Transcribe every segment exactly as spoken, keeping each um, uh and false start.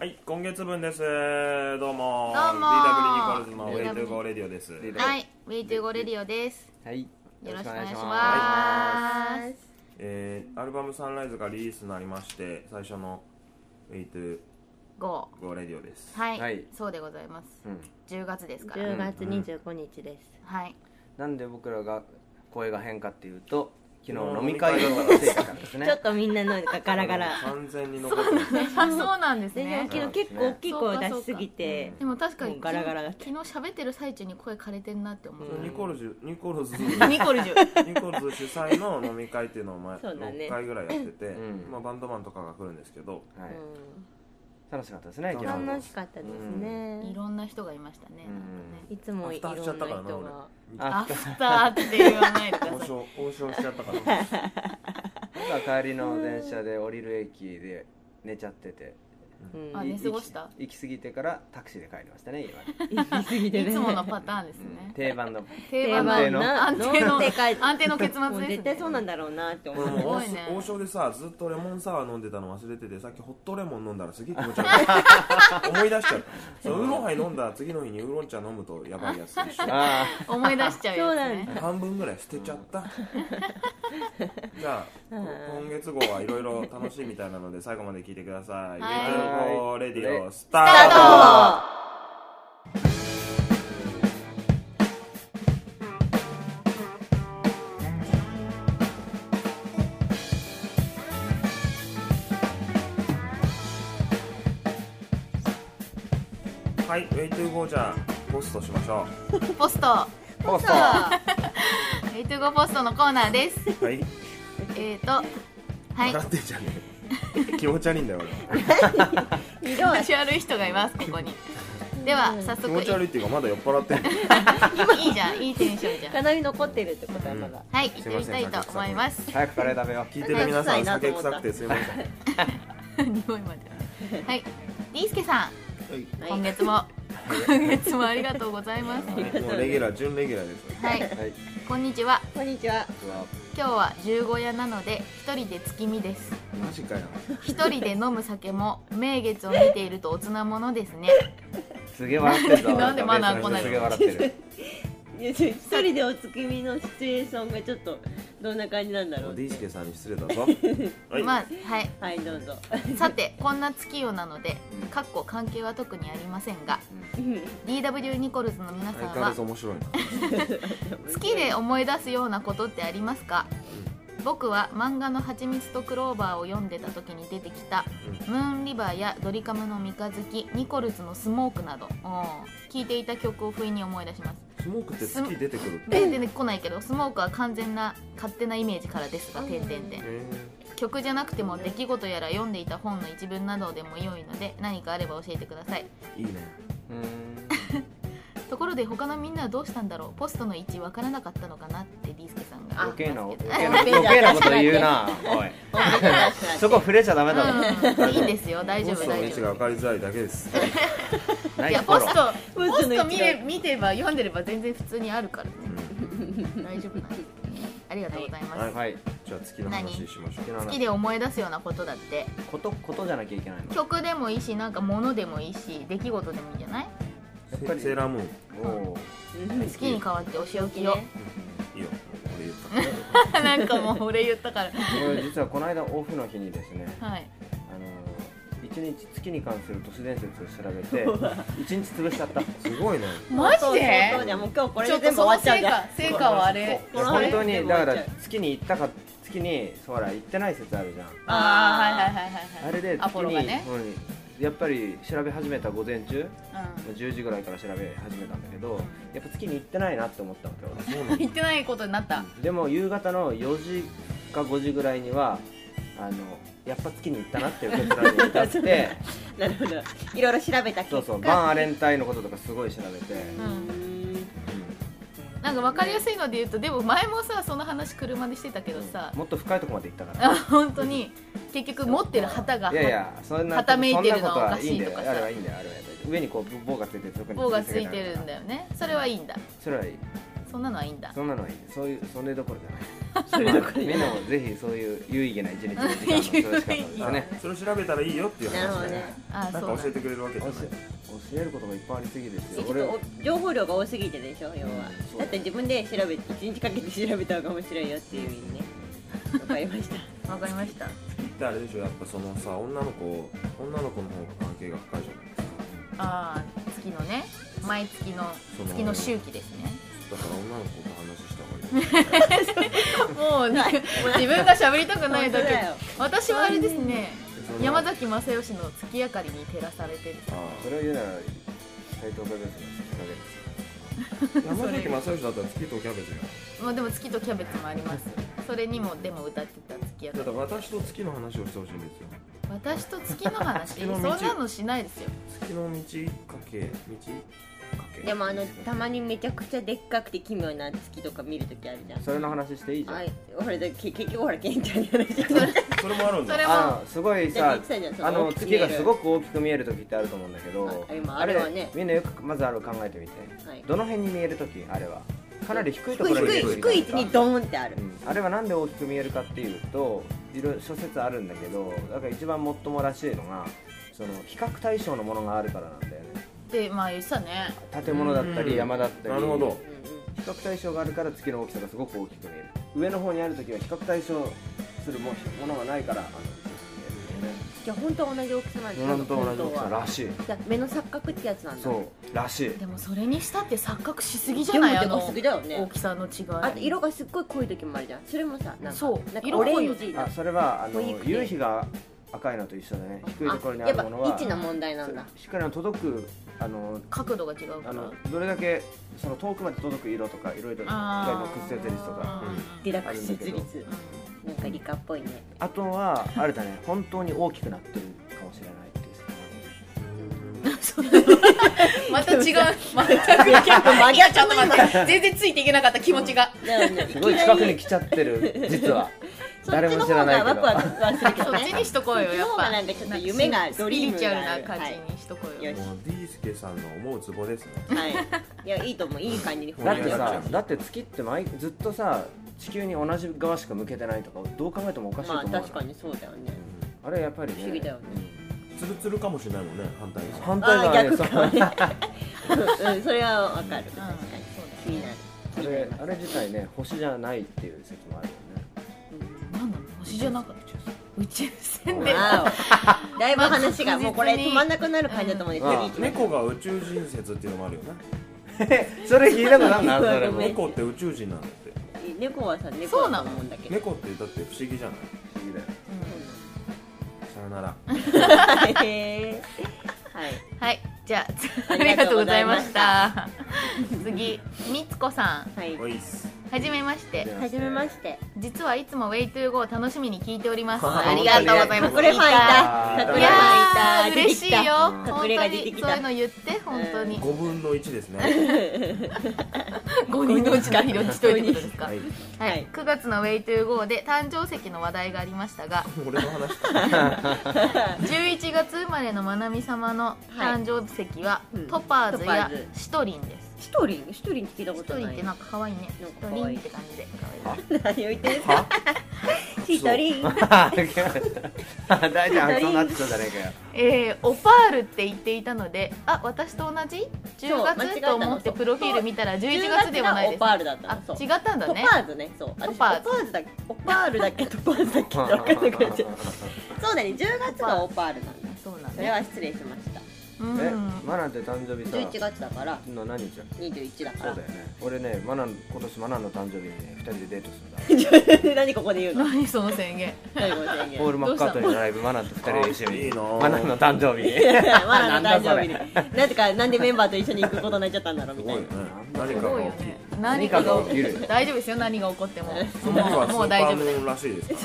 はい、今月分です。どうも。 どうも。 ディーダブリュー ニコルズの ウェイトゥーゴー レディオです。 はい、ウェイトゥーゴー レディオです。 はい。 よろしくお願いします。 はい、えー、アルバムサンライズがリリースになりまして、最初のウェイトゥーゴー レディオです。 はい、はい、そうでございます。うん、じゅうがつですから。 じゅうがつにじゅうごにちです。 うん、はい。 なんで僕らが声が変かっていうと、昨日飲み会をしていたからですね。 ちょっとみんなのガラガラ。 完全に残ってます。 あ、そうなんですね。 昨日結構大きい声を出しすぎて、 でも確かにガラガラだった。 昨日喋ってる最中に声枯れてるなって思う。 ニコルズニコルズニコルズニコルズ主催の飲み会っていうのを前ろっかいぐらいやってて、まあバンドマンとかが来るんですけど、 楽しかったですね。 楽しかったですね。 いろんな人がいましたね。 いつもいろんな人が。 アフターって言わないでください。 王将しちゃったから。 僕は帰りの電車で降りる駅で寝ちゃってて、 あ、寝過ごした。 行き過ぎてからタクシーで帰りましたね。 今行き過ぎてね。いつものパターンですね。 定番の定番の安定の安定の結末ですね。 絶対そうなんだろうなって思う。 すごいね。王将でさ、ずっとレモンサワー飲んでたの忘れてて、さっきホットレモン飲んだらすげえ気持ち悪い。思い出しちゃう。そうウーロンハイ飲んだら次の日にウーロン茶飲むとやばいやつでしょ。 思い出しちゃうやつね。 半分ぐらい捨てちゃった。じゃあ今月号はいろいろ楽しいみたいなので最後まで聞いてください。ウェイトゥーゴーレディオスタート。はい、ウェイトゥーゴーじゃあポストしましょう。ポスト。 ポスト。 ウェイトゥーゴーポストのコーナーです。 はい。 えーと、はい。 笑ってんじゃねえ。気持ち悪いんだよ俺。気持ち悪い人がいますここに。では早速。 気持ち悪いっていうかまだ酔っ払ってんの。 いいじゃん、いいテンションじゃん。 かなり残ってるってことはまだ。 はい、行ってみたいと思います。 早くカレー食べよう。 聞いてる皆さん酒臭くてすいません。 匂いまで。はい、リースケさん。今月も今月もありがとうございます。もうレギュラー準レギュラーです。 はい。こんにちは。 こんにちは。 今日は十五夜なので一人で月見です。 マジかよ。 一人で飲む酒も名月を見ているとおつなものですね。 すげえ笑ってるぞ。 なんでマナー来ないの。 すげえ笑ってる。 一人でお月見のシチュエーションがちょっとどんな感じなんだろう。 ディースケさんに失礼だぞ。 まあはいはいどうぞ。 さてこんな月夜なので、かっこ関係は特にありませんが、ディーダブリュー ニコルズの皆さんは月で思い出すようなことってありますか？僕は漫画の「はちみつとクローバー」を読んでた時に出てきた「ムーンリバー」や「ドリカムの三日月」「ニコルズのスモーク」など聴いていた曲を不意に思い出します。 スモークって月出てくる？ 出てこないけど、スモークは完全な勝手なイメージからですが、点々点曲じゃなくても出来事やら読んでいた本の一文などでも良いので、何かあれば教えてください。 いいね。 ところで他のみんなはどうしたんだろう。ポストの位置わからなかったのかなってリースケさんが余計な余計なこと言うな。おいそこ触れちゃダメだろ。 いいんですよ、大丈夫大丈夫。 ポストの位置が分かりづらいだけです。 いやポストポスト見れ見てば読んでれば全然普通にあるからね。大丈夫なんですね。ありがとうございます。 はい。じゃあ月の話しましょう。 月で思い出すようなことだって。 ことことじゃなきゃいけないの。 曲でもいいし、なんか物でもいいし、出来事でもいいじゃない？ やっぱりセーラームーン。 おお。 好きに変わってお仕置きよ。 いいよ。俺言ったから。 なんかもう俺言ったから。 俺実はこの間オフの日にですね。 はい。 あの一日月に関する都市伝説を調べて一日潰しちゃった。 すごいね。 マジで？ そうじゃもう今日これで全部終わっちゃうじゃん。 成果はあれ。 本当にだから月に行ったか月にほら行ってない説あるじゃん。 ああはいはいはいはい。 あれで月にやっぱり調べ始めた午前中、うん、じゅうじぐらいから調べ始めたんだけど、やっぱ月に行ってないなって思ったわけよ。 行ってないことになった。 でも夕方のよじかごじぐらいにはあのやっぱ月に行ったなっていう結論に至ってなるほど、いろいろ調べた結果、 そうそう、バンアレン隊のこととかすごい調べて、うん、 なんか分かりやすいので言うと、でも前もさその話車でしてたけどさ、 うん、もっと深いところまで行ったから、 本当に結局持ってる旗がいやいやそんな旗めいてるのはおかしいとかさ、 あれはいいんだよ、あれは上にこう棒がついてる、そこに棒がついてるんだよね。それはいいんだ。 それはいい。 そんなのはいいんだ。 そんなのはいい、そういうそれどころじゃない。それどころみんなもぜひそういう有意義な一日の時間の過ごし方ですね。 それを調べたらいいよっていう話ね。 ねなんか教えてくれるわけじゃない。 教えることがいっぱいありすぎですよ。 俺情報量が多すぎてでしょ要は、 うん、 だって自分で調べていちにちかけて調べた方が面白いよっていう意味ね。わかりました。 わかりました。 ってあれでしょ、やっぱそのさ、女の子女の子の方が関係が深いじゃないですか。 ああ、月のね、毎月の月の周期ですね。 だから女の子と話した方がいい。 もうね、自分が喋りたくないだけ。私はあれですね、山崎正義の月明かりに照らされてる。 ああ、それを言うなら斉藤和義の月影です。 山崎正義だったら月とキャベツじゃん。 まあでも月とキャベツもあります。それにもでも歌ってた月明かり。 だから私と月の話をしてほしいんですよ。 私と月の話、 月のそん道なのしないですよ。 月の道かけ道かけ。 でもあのたまにめちゃくちゃでっかくて奇妙な月とか見るときあるじゃん。 それの話していいじゃん。 はい、俺だけ結局ほらケンちゃんに話してそれもあるんだ。 それもあのすごいさ、ああの月がすごく大きく見える時ってあると思うんだけど、 あ今あれはね、 みんなよくまずある考えてみて、 はい、 どの辺に見える時あれはかなり低いところに見える低い低い位置にドーンってある、 うん、あれはなんで大きく見えるかっていうといろいろ諸説あるんだけど、だから一番もっともらしいのがその比較対象のものがあるからなんだよね。 で、まあ言ってたね。 建物だったり山だったり、 なるほど。 比較対象があるから月の大きさがすごく大きく見える。上の方にある時は比較対象するものがないからあのじゃあ本当は同じ大きさなんです本当同じ大きさらしい。 じゃあ目の錯覚ってやつなんだ。 そうらしい。 でもそれにしたって錯覚しすぎじゃない？あのでもでもすぎだよね。 大きさの違い。 あと色がすっごい濃い時もあるじゃん。それもさ、なんかそうなんかオレンジあ、それはあの濃いくて夕日が赤いのと一緒でね、低いところにあるものはやっぱ位置の問題なんだ。 光の届くあの角度が違うから。 あのどれだけその遠くまで届く色とかいろいろ光の屈折率とか、 リラクス率率、なんか理科っぽいね。 あとはあれだね、本当に大きくなってるかもしれないっていうまた違う、全く真逆ちょっと待って、全然ついていけなかった気持ちが。 すごい近くに来ちゃってる実は。誰も知らないけど。 そっちの方がワクワクはするけどね。 そっちにしとこうよ、やっぱ。 なんかちょっと夢がドリームスピリチュアルがあるな感じにしとこうよ。 もうディースケさんの思うツボですね。 はい。いやいいと思う、いい感じに。 だってさ、だって月って毎ずっとさ地球に同じ側しか向けてないとかどう考えてもおかしいと思う。 まあ確かにそうだよね。 あれやっぱりね。 不思議だよね。 ツルツルかもしれないもんね、反対に。 反対側ね。 逆かね。うん、それはわかる。確かに気になる。 あれあれ自体ね、星じゃないっていう説もあるよね。 なんなの、星じゃなかった。宇宙船で。 だいぶ話がもうこれ止まんなくなる感じだと思うんですけど。 猫が宇宙人説っていうのもあるよね。 それ聞いたことあるな、それも。 猫って宇宙人なんだって。 猫はさ、猫だと思うんだけど。 猫ってだって不思議じゃない。 不思議だよ。 さよなら。 はい。 はい、じゃあありがとうございました。次、みつこさん。 はい。 はじめまして。 はじめまして。 実はいつも ウェイトゥーゴー楽しみに聞いております。 ありがとうございます。 隠れファンいた。隠れファンいた。 嬉しいよ。 隠れが出てきた。 そういうの言って本当に。 ごぶんのいちですね。 ごにんのうちのひとりってことですか。 はい。 くがつの ウェイトゥーゴーで誕生石の話題がありましたが、 俺の話か。 じゅういちがつ生まれのまなみ様の誕生石はトパーズやシトリンです。 シトリン、シトリンって聞いたことない。 シトリンってなんか可愛いね。シトリンって感じで可愛い。 何を言ってるんですか。シトリン。 大ちゃんそうなってたじゃねえかよ。 えー、オパールって言っていたので、あ、私と同じじゅうがつと思ってプロフィール見たらじゅういちがつではないです。 オパールだった。 あ、違ったんだね。 トパーズね、そう。 トパーズだっけ、オパールだっけ、トパーズだっけって分かんなくなっちゃう。そうだね、じゅうがつがオパールなんだ。 そうなんそれは失礼しました。 え、マナンって誕生日さ。 じゅういちがつだから。 の何日だっけ。 にじゅういちだから。 そうだよね。俺ね、マナン今年マナンの誕生日にね、ふたりでデートするんだ。 何ここで言うの。 何その宣言。 何この宣言。 ポールマッカートニーのライブ、マナンとふたりで一緒に。 いいな。 マナンの誕生日。 マナンの誕生日に。なぜかなんでメンバーと一緒に行くことになっちゃったんだろうみたいな。 何かが起きる。 何かが起きる。大丈夫ですよ、何が起こっても。もう大丈夫です。 らしいです。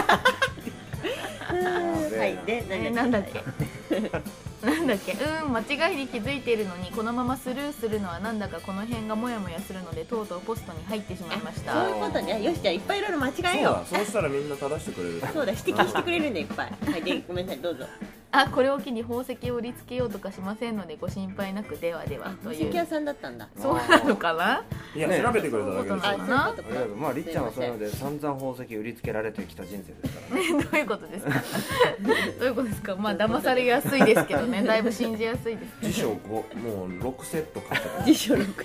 はい、で、 なんだっけ。なんだっけ、うん、間違いに気づいているのにこのままスルーするのはなんだかこの辺がモヤモヤするのでとうとうポストに入ってしまいました。 そういうことね。よし、じゃあいっぱいいろいろ間違えよう。 そうしたらみんな正してくれる。 そうだ、指摘してくれるんでいっぱい。はい、で、ごめんなさい、どうぞ。 あ、これを機に宝石を売りつけようとかしませんのでご心配なく。ではではという。 宝石屋さんだったんだ。 そうなのかな。 いや、調べてくれただけですよ。 そういうことなのかな。 ありがとう。まありっちゃんはそういうので散々宝石売りつけられてきた人生ですからね。 どういうことですか。どういうことですか。まあ騙されやすいですけどね。だいぶ信じやすいです、ね。 辞書ごもうろくセット買ったから。 辞書ろく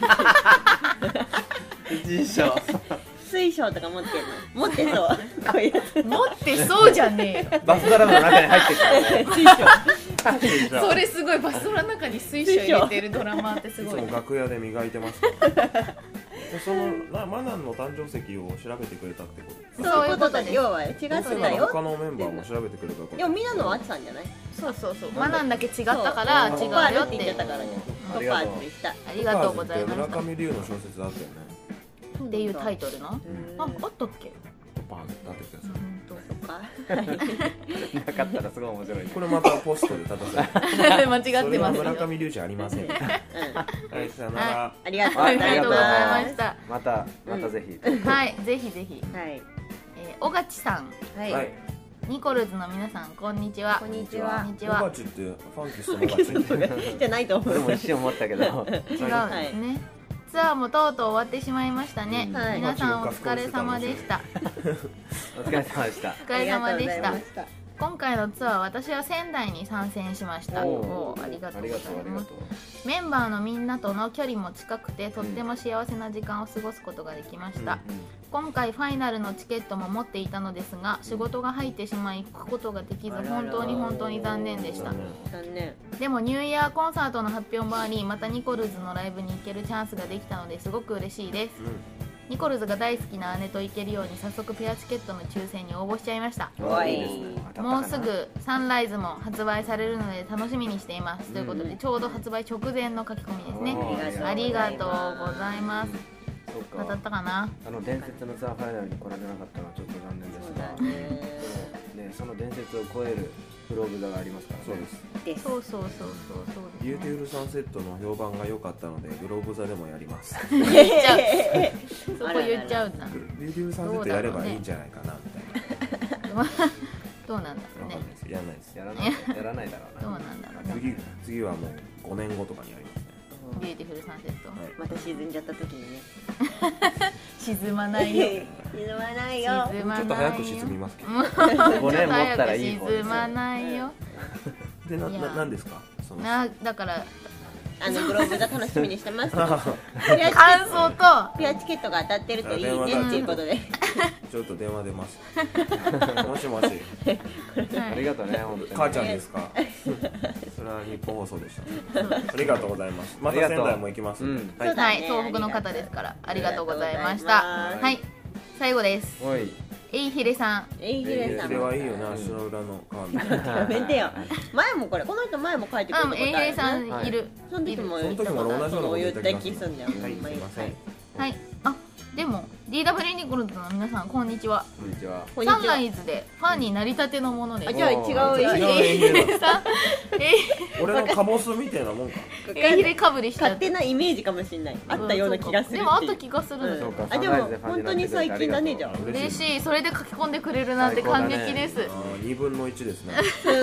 辞書水晶とか持ってるの。持ってそう。こういうやつ。 持ってそうじゃねえよ。 バスドラムの中に入ってきたね。 水晶。 それすごい。バスドラの中に水晶入れてるドラマーってすごい。 いつも楽屋で磨いてますからでそのなマナンの誕生石を調べてくれたってこと。 そういうことで、要は違ってたよ。 他のメンバーも調べてくれたこと。 でもみんなのあってたんじゃない？ そうそうそう。マナンだけ違ったから違うよコパールってって。 言ってたからね。コパールでした。 ありがとうございま村した。 上龍の小説だったよね。 っていうタイトルの。あ、あったっけ。 パーンだってください。 そっか。 なかったらすごい面白い。 これまたポストで立たせる。 間違ってますよ。 それは村上龍じゃありません。はい、さよなら。 ありがとうごあざいます。 りがとうございました。 またまたぜひ。 はい、ぜひぜひ。 はい。 えー、小勝さん、 はい。 はい。 ニコルズの皆さん、こんにちは。 こんにちはこんにちオガは。 チってファンキストのオガチ。 じゃないと思う。 俺も一瞬思ったけど。 違うんですね。ツアーもとうとう終わってしまいましたね。 はい皆さんお疲れ様でした。 お疲れ様でした。 お疲れ様でしたありがとうございま。した。 今回のツアー、私は仙台に参戦しました。 おおーありがとうございありがとうありがますと。 メンバーのみんなとの距離も近くてとっても幸せな時間を過ごすことができました。今回ファイナルのチケットも持っていたのですが、仕事が入ってしまい行くことができず、 あらら本当に本当に残念でした。 残念。 でもニューイヤーコンサートの発表もあり、またニコルズのライブに行けるチャンスができたのですごく嬉しいです。ニコルズが大好きな姉と行けるように早速ペアチケットの抽選に応募しちゃいました。 おいいいですね。当たったかなもうすぐサンライズも発売されるので楽しみにしています、ということでちょうど発売直前の書き込みですね。 おーありがとうございます。 そう当たか。 ったかな。 あの伝説のツアーファイナルに来られなかったのはちょっと残念ですそうだが、 ね。 ね、その伝説を超えるグローブ座がありますからね。 そうです。 です。 そうそうそうそうそうビューティですね。 フルサンセットの評判が良かったのでグローブ座でもやります。 言っちゃう。そこ言っちゃうんだ。 ビューティフルサンセットやればいいんじゃないかなみたいな。 どうなんだろうねわかんない。です。やらないです。 やらないやらないだろうな。 どうなんだろうね。 次次はもうごねんごとかにやりますね。 ビューティフルサンセット。 はい。 また沈んじゃった時にね。 沈まないよ。 沈まないよ。 沈まないよ。 ちょっと早く沈みますけど。 もうちょっとごねん持ったらいい方ですよ早く沈まないよ。 でないやななんですか。そのなだからあのグローブ座楽しみにしてます。 感想とペアチケットが当たってるといいねっていうことで。 ちょっと電話出ます。もしもし。 ありがとうね、本当に。 母ちゃんですか。それは日本放送でした。ありがとうございます。また仙台も行きますんで。 うんはい。 はい、東北の方ですからありがとうございました。 ありがとうございますはい、最後です。 おい。 えいひれさん、 えいひれさんもそれはいいよね。足の裏の川みたいな。 やめてよ。前もこれこの人前も書いてくれたうん、 ことあるえいひれさんはいいる。 その時もその時も同じようなこと言った気がする気すんだよ。 はい、すいません。 はい、あ、でも ディーダブリュー ニコルズの皆さんこんにちは。 こんにちは。 こんにちはサンライズでファンになりたてのものです。 あ、じゃあ違うおよ。 違うえいひれさん、え俺のカボスみたいなもんか。 いえいひれかぶりしちゃって。 勝手なイメージかもしれない。あったような気がするっていう。 でもあった気がするんですよ。 そうか。 あ、でも本当に最近だねじゃあ。 嬉しい、それで書き込んでくれるなんて感激です。 あー、二分の一ですね。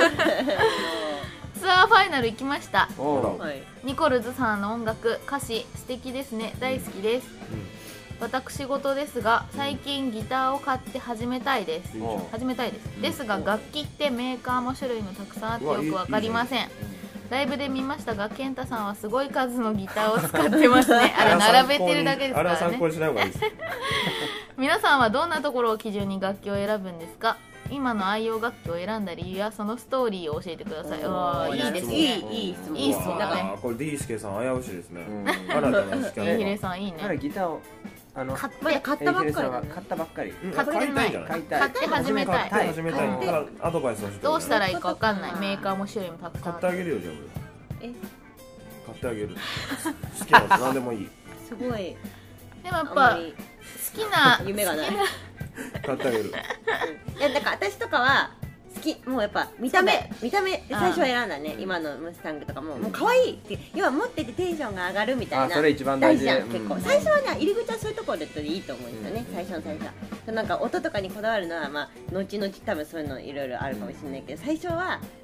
ツアーファイナル行きました。 おう。 はい。 ニコルズさんの音楽歌詞素敵ですね、大好きです。私事ですが最近ギターを買って始めたいです。 うん。いいじゃんおう始めたいです。ですが楽器ってメーカーも種類もたくさんあってよくわかりません。ライブで見ましたが健太さんはすごい数のギターを使ってますね。あれ並べてるだけですかあれはらね。 参考にしない方がいいです。 皆さんはどんなところを基準に楽器を選ぶんですか？今の愛用楽器を選んだ理由やそのストーリーを教えてください。わー、いいですね。 いいいい質問。 いい質問だねあーこれ D スケさん危うしですね。 うん新たな試験えいひれさんいい彼ね。 ギターをあの買ってまだ買ったばっかりだね。 買ったばっかり。 うん買ってない買いたいんじゃない買いたい。 買って始めたい。 買って始めたいはいただアドバイスをしてどうしたらいいかわかんない。メーカーも種類もたくさんあって。 買ってあげるよじゃあえ、 俺買ってあげる好きなやつ何でもいいすごい。 でもやあっぱんまり好きな夢がない。 好きな買ってあげるいやだから私とかは好き、もうやっぱ見た目見た目で最初は選んだね。今のムスタングとかももう可愛いって要は持っててテンションが上がるみたいな。 あそれ一番大事大事じゃん結構。 うん最初はね入り口はそういうところでいいと思うんですよね。最初の最初は。なんか音とかにこだわるのはまあ後々多分そういうのいろいろあるかもしれないけど最初は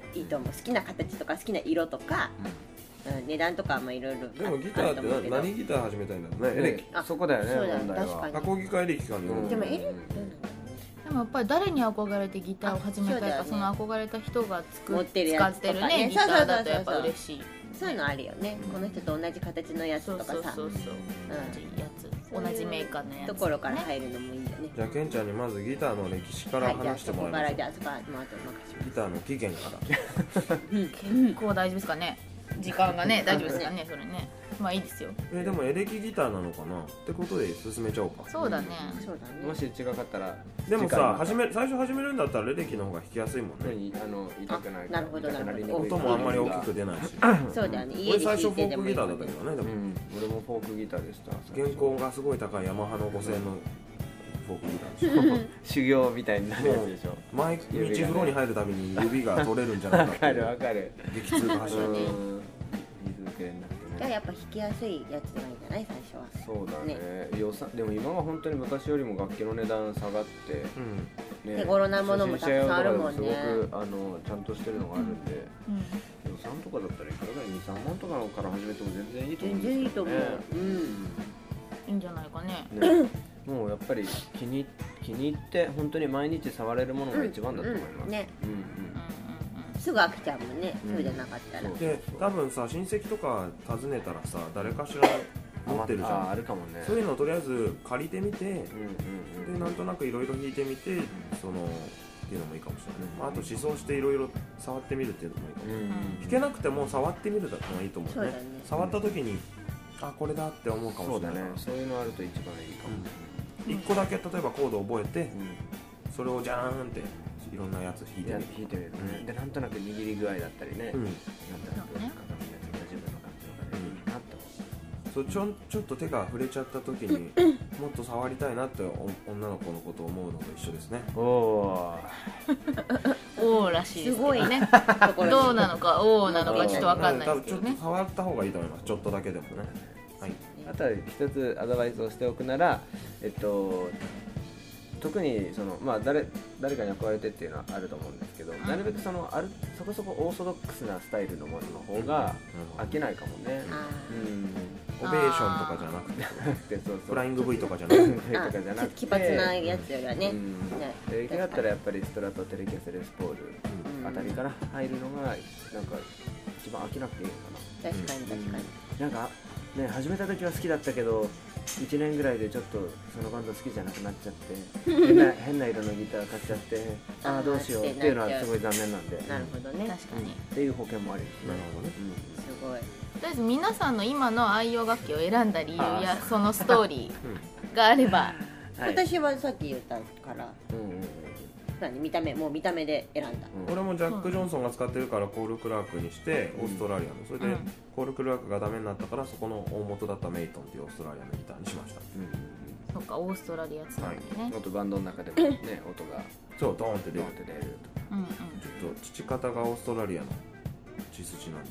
いいと思う。好きな形とか好きな色とか、うん、値段とかもいろいろ。 でもギターって何ギター始めたいんだろうね。エレキ。 あ、そこだよね。 そうだよ問題は確かにアコギかエレキかによる。 でもエレキどうなんだろでもやっぱり誰に憧れてギターを始めたいか、 あ そそ,、 うだよねの憧れた人が作持ってるや使っつとかねてるねギターだとやっぱ嬉しい。 う。そういうのあるよね。この人と同じ形のやつそうとかさ、 そうそうそう、同じやつ、同じメーカーのやつ、 ところから入るのもいいよね。 じゃあケンちゃんにまずギターの歴史かはい、じゃあら話してそこもらいましょう。 からじゃあそこからもうあと任せます。 ギターの起源から。 結構大丈夫ですかね、時間がね大丈夫ですかねそれね。まあいいですよ。 えでもエレキギターなのかなってことで進めちゃおうか。 そうだね、 そうだね。 もし違かったらでも次回またさ始め最初始めるんだったらエレキの方が弾きやすいもんね。 何あの痛くないなるほどなるほど痛くりにくい音もあんまり大きく出ないし。 そうだよね。家俺で最初フォー弾いてでもいいクギターだったけどね。でもうん俺もフォークギターでした原稿がすごい高いヤマハのごせんえんのフォークギターです。 修行みたいになるやつでしょ毎日風呂に入るたびに指が取れるんじゃないわかかっていうるわかる激痛が走る。 うん水ぶくれになってねじゃあやっぱ弾きやすいやつがいいんじゃない最初は。 そうだね予算でも今は本当に昔よりも楽器の値段下がってうん。 ね手頃なものもたくさんあるもんね初心者用とかですごくあのちゃんとしてるのがあるんでうん、 予算とかだったらいくらぐらいにさんまんとかから始めても全然いいと思うん全ですけどね然いいと思う。うん。 いいんじゃないかね。 ねもうやっぱり気に気に入って本当に毎日触れるものが一番だと思います、 うんねうんうんうんうんすぐ飽きちゃうもんね。 うんそうじゃなかったら。 そうで多分さ親戚とか訪ねたらさ誰かしら持ってるじゃん。 ああるかもねそういうのをとりあえず借りてみて、 うんうんうんでなんとなくいろいろ弾いてみて、そのっていうのもいいかもしれない、まあ、あと思想していろいろ触ってみるっていうのもいいかも、 うんうん弾けなくても触ってみるのがいいと思うね。 そうだね。 触った時にあこれだって思うかもそうだしれないから、 ねそういうのあると一番いいかも、 一個だけ例えばコードを覚えてうんそれをジャーンっていろんなやつ弾いてやみる。 弾いてみるね、 うんでなんとなく握り具合だったりね、 うん、 なんとなく形のやつが自分の感じのがいいなってそうちょんちょっと手が触れちゃった時にもっと触りたいなってお女の子のことを思うのと一緒ですね。 思うおおーらしいですすけごいどね。 ところにどうなのかおーなのかちょっとわかんないですけどね多分ちょっと。触った方がいいと思います。ちょっとだけでもね。はい。 あとは一つアドバイスをしておくなら、えっと、特にその、まあ、誰, 誰かに憧れてっていうのはあると思うんですけど、 んなるべくそのあるそこそこオーソドックスなスタイルのものの方が飽きないかもね、 あうんオベーションとかじゃなくて、 でそうそうフライング V とかじゃなくて、 とかじゃなくてー奇抜なやつよりはね。 うんねエレキだったらやっぱりストラトテレキャスレスポールうんあたりから入るのがなんか一番飽きなくていいのかな。 確かに確かに。 なんかね始めた時は好きだったけどいちねんぐらいでちょっとそのバンド好きじゃなくなっちゃって変な変な色のギター買っちゃってああどうしようっていうのはすごい残念なんでなるほどね。 確かに。 っていう保険もありですね。 なるほどね。 すごい。 とりあえず皆さんの今の愛用楽器を選んだ理由やそのストーリーがあれば、 うんはい、 私はさっき言ったからうんうんうん何見た目もう見た目で選んだ。 うん俺もジャック・ジョンソンが使ってるからコール・クラークにしてうんオーストラリアのそれでうんコール・クラークがダメになったからそこの大元だったメイトンっていうオーストラリアのギターにしました。 うんうんそうかオーストラリアつながりね。 もっとバンドの中でもね音がそうドーンって出る。 ドーンって出るうんうん。 ちょっと父方がオーストラリアの血筋なんで。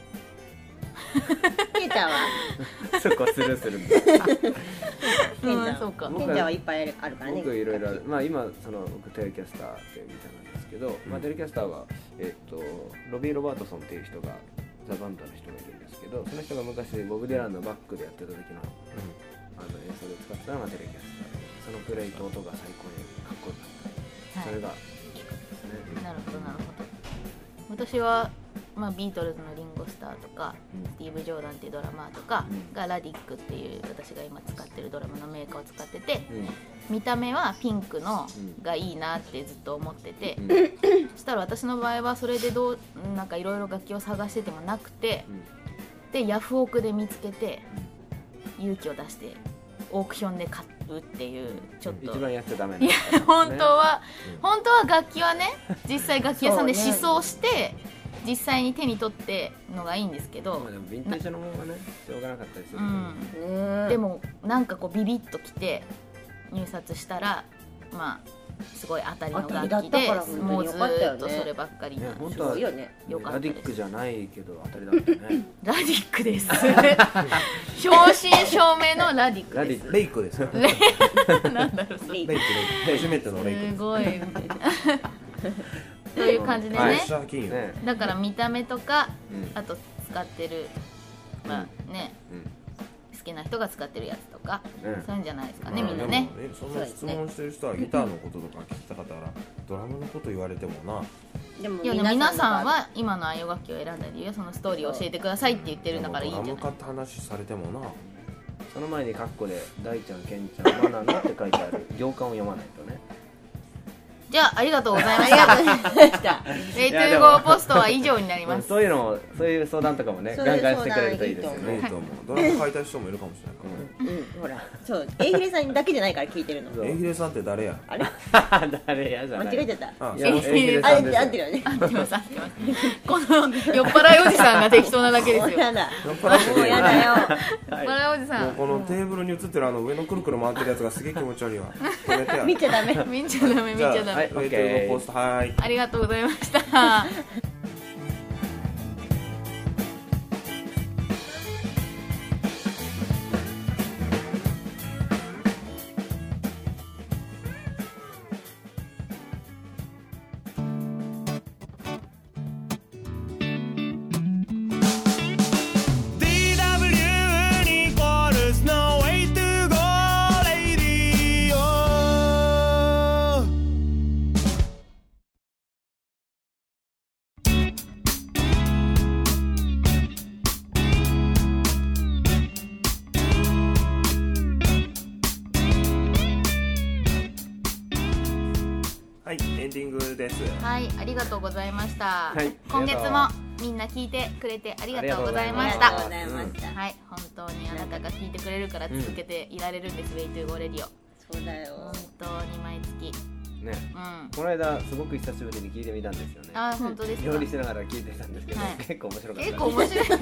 ケンちゃんはとそこスルーするんだケンちゃうんんそうかケンちゃんはいっぱいあるからね。 僕いろいろある、まあ、今その僕テレキャスターっていうギターなんですけど、まあ、テレキャスターは、えっとロビー・ロバートソンっていう人がザ・バンドの人がいるんですけどその人が昔ボブ・ディランのバックでやってた時のあの演奏で使ってたのがテレキャスターでそのプレイと音が最高にかっこよかった、それがきっかけですね。 なるほどなるほど。私は、まあ、ビートルズのリンゴスターとか、 うんスティーブ・ジョーダンっていうドラマーとかうんがラディックっていう私が今使ってるドラムのメーカーを使ってて、 うん見た目はピンクのうんがいいなってずっと思ってて、 うんそしたら私の場合はそれでどうなんかいろいろ楽器を探しててもなくて、でヤフオクで見つけて勇気を出してオークションで買うっていうちょっと一番やっちゃダメな、 いや本当は、 うん本当は楽器はね実際楽器屋さんでそうね試奏して、実際に手に取ってのがいいんですけど、 まあでもヴィンテージのものはねしょうがなかったりするうけど、 ん、 ねでもなんかこうビビッときて入札したらまあすごい当たりの楽器で当たりだったから本当にもうずよかったよねーっとそればっかりな、 すね本当はごいよね。 よかったですラディックじゃないけど当たりだったねラディックです正真正銘のラディックですラディックレイクですよ。 なんだろうそれレイクレイク初めてのレイクです。 すごいそういう感じでね、 はい、ねだから見た目とか、 うん、 あと使ってるまあね、うん、好きな人が使ってるやつとか、うん、そういうんじゃないですかね、みんなね。 そんな質問してる人はギターのこととか聞きたかったから、ドラムのこと言われてもな。 でも皆さんは今の愛用楽器を選んだ理由、そのストーリーを教えてくださいって言ってるんだからいいんじゃない。 ドラムかって話されてもな。 その前にカッコで大ちゃん、ケンちゃん、マナナって書いてある行間を読まないとね。 じゃあありがとうございました。レイトゥーゴーポストは以上になります。 そういうの、そういう相談とかもね、ガンガンしてくれるといいですよね。 いいと思う。ドラム書いた人もいるかもしれないからね。 うん、ほら、そう、エイヒレさんだけじゃないから聞いてるの。 エイヒレさんって誰や。 あれ誰やじゃない。 間違えちゃった。 あ、 エイヒレさんです。合ってるよね。 合ってます、合ってます。この酔っ払いおじさんが適当なだけですよ。 やだ。 酔っ払いもうやだよ。 酔っ払いおじさん。 このテーブルに映ってるあの上のくるくる回ってるやつがすげえ気持ち悪いわ。止めてや。 見ちゃダメ。 見ちゃダメ、見ちゃダメ。 レイトゥーゴーポスト、はい。 ありがとうございました。 はい、エンディングです。 はい、ありがとうございました。 はい、 今月もみんな聞いてくれてありがとうございました。 ありがとうございました。 はい、本当にあなたが聞いてくれるから続けていられるんです、ウェイトゥーゴーレディオ。 そうだよ。 本当に毎月。 ね、 うん。 この間すごく久しぶりに聞いてみたんですよね。 あ、本当ですか。 料理しながら聞いてたんですけど、 はい、 結構面白かった。 結構面白いですよ。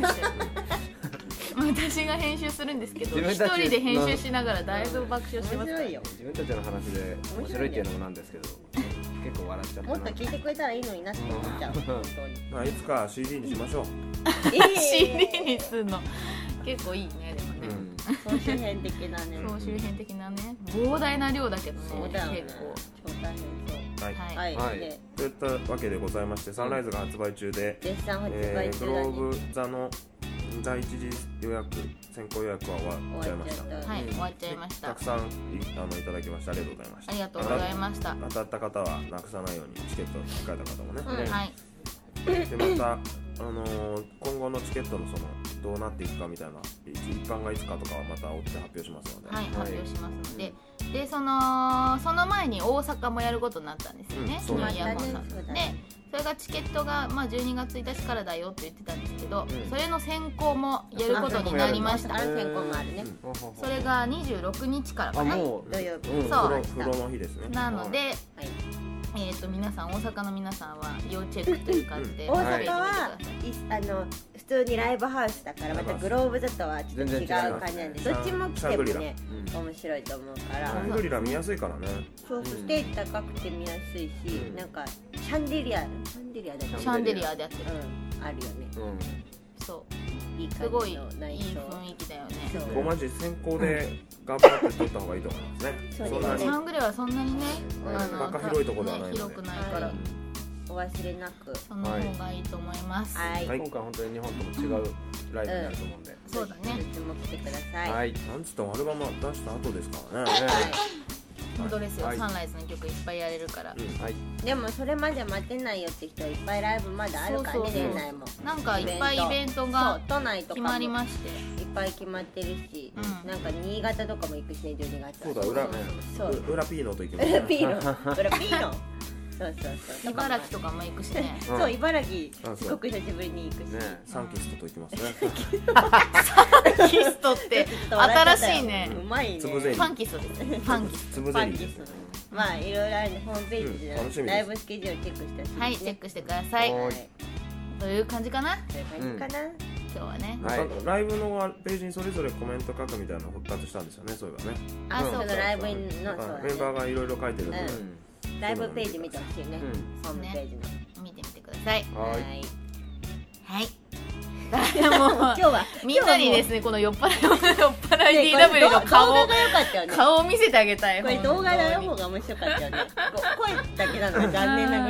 私が編集するんですけど、一人で編集しながらだいぶ爆笑してます。 面白いよ。 自分たちの話で面白いっていうのもなんですけど、結構笑っちゃった。 もっと聞いてくれたらいいのになって思っちゃう。本当に。 まあいつか シーディー にしましょう。 シーディー にするの結構いいね、でもね。 総集編的なね。 総集編的なね。膨大な量だけどね。 そうだよね。 結構超大変そう。 はい、 はいはい、といったわけでございまして、サンライズが発売中で、 絶賛発売中だね。 グローブ座の第一次予約、先行予約は終わっちゃいました。 はい、終わっちゃいました。 たくさんいあのいただきましてありがとうございました。 ありがとうございました。 当たった方はなくさないようにチケットを控えた方もね。 うん、はい。 でまたあのー、今後のチケットのそのどうなっていくかみたいな一般がいつかとかはまた追って発表しますので、 はい、発表しますので、でそのその前に大阪もやることになったんですよね。 うん、そうなんですね。で、それがチケットがまあじゅうにがつついたちからだよって言ってたんですけど、うん、それの先行もやることになりました。 先行もあるね。 それがにじゅうろくにちからかな。 もう土曜日。 うん、そう。風呂の日ですね。 なので。はい、えー、と皆さん大阪の皆さんは要チェックという感じで、 うん、大阪は、あの普通にライブハウスだからまたグローブ座とはちょっと違う感じなんで、どっちも来てもね、うん、面白いと思うから。 シャングリラ見やすいからね。 そうそう、ステージ高くて見やすいし、うん、なんかシャンデリアシャンデリアだシャンデリアでやってる、 うん、あるよね、 うん、そういいすごいいい雰囲気だよね。 ここマジ先行で頑張って撮った方がいいと思いますね。 そうですね。シャングリラはそんなにね、 バカ広いところではないので、 広くないから、 お忘れなくその方がいいと思います。 はい、今回本当に日本とも違うライブになると思うんで、 そうだね。 いつも来てください。 はい、なんつってもアルバム出した後ですからね。 本当ですよ。サンライズの曲いっぱいやれるから。 でもそれまで待てないよって人はいっぱいライブまだあるからね、年内も。 なんかいっぱいイベントが決まりまして、 いっぱい決まってるし、なんか新潟とかも行くしね、じゅうにがつ。 そうだ、裏裏ピーノと行きます。 裏ピーノ、裏ピーノ。そうそうそう。 茨城とかも行くしね。 そう、茨城すごく久しぶりに行くし。 サンキストと行きますね。 サンキストって新しいね。 うまいね。 つぶゼリー。 ファンキストですね。ファンキスト。 つぶゼリー。 まあいろいろあるんでホームページでライブスケジュールチェックして。 はい、チェックしてください。という感じかな。 という感じかな。 今日はね。 ライブのページにそれぞれコメント書くみたいなの復活したんですよね。そういえばね。 あ、そうだ、ライブのメンバーがいろいろ書いてるんで。 ライブページ見てほしいね。ホームページの見てみてください。 はい。 はい。もう今日はみんなにですね、この酔っ払い酔っ払い ディーダブリュー の顔を顔を見せてあげたい。 これ動画の方が面白かったよね。声だけなのが残念なぐらい。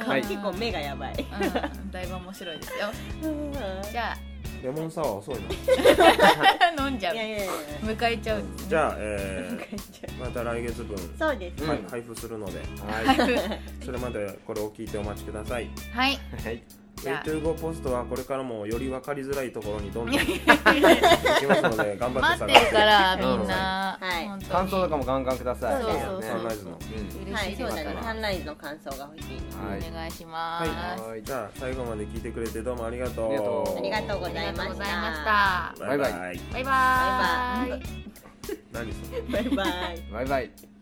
はい結構目がやばい。 うん、だいぶ面白いですよ。じゃレモンサワー遅いあ飲んじゃう。 いやいやいや。 迎えちゃう。 じゃあ、えー、また来月分そうです。 はい配布するので、 はいそれまでこれを聞いてお待ちください。 はい。 はいウェイトゥーゴーポストはこれからもより分かりづらいところにどんどん行きますので頑張って探して待ってるからみんな。 はい本当に感想とかもガンガンください。 そうそうそうサンライズのうん嬉しいはい、そうだね。 ですから。 サンライズの感想が欲しい。 はいお願いします。 はいじゃあ最後まで聞いてくれてどうもありがとう。 ありがとうありがとうございまありがとうございましした。 バイバイ。 バイバイババイバーイ。 何それ。 た。バイバイ。 バイバイ。